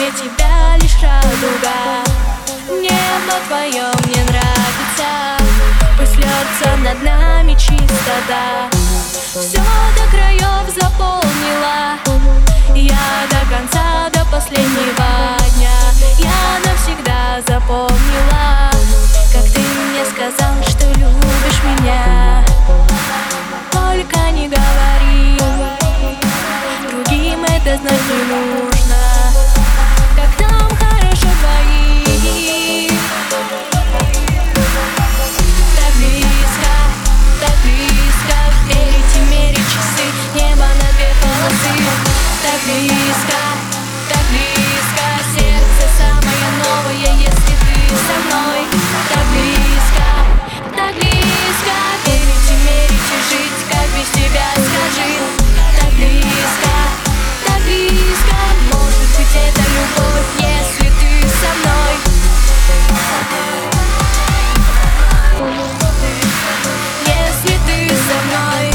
для тебя лишь радуга. Небо твое мне нравится, пусть льется над нами чистота. Все до краев заполнила я до конца, до последнего дня. Я навсегда запомнила, как ты мне сказал, что любишь меня. Только не говори другим, это знать не нужно, как нам хорошо двоим. Так близко, верить и мерить часы, небо на две полосы. Так близко, сердце самое новое, если ты со мной. Так близко, верить и мерить и жить, как без тебя, скажи. Так близко, может быть это любовь, если ты со мной. Если ты со мной.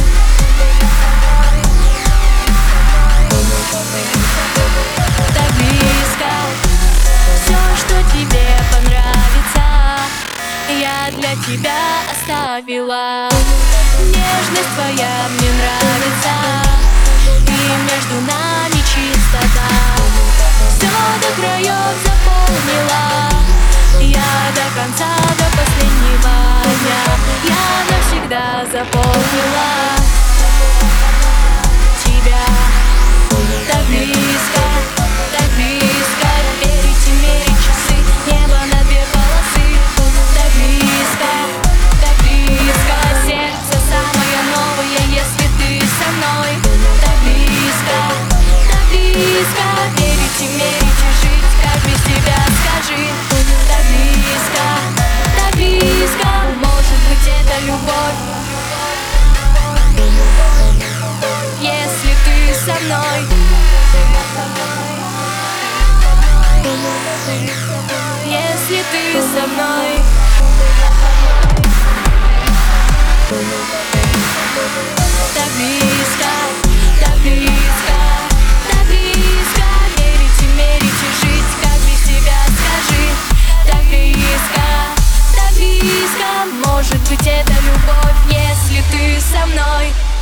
Так близко, все, что тебе понравится, я для тебя оставила. Нежность твоя мне нравится, и между нами чистота. Все до краев заполнила я до конца, до последнего дня. Я навсегда запомнила тебя. Так близко, верить и мерить часы, небо на две полосы. Так близко, сердце самое новое, если ты со мной. Так близко, верить и мерить и жить, как без тебя, скажи. Так близко, может быть это любовь, если ты со мной. Если ты со мной. Так близко, верить и мерить и жить, как без тебя, скажи. Так близко, может быть это любовь, если ты со мной.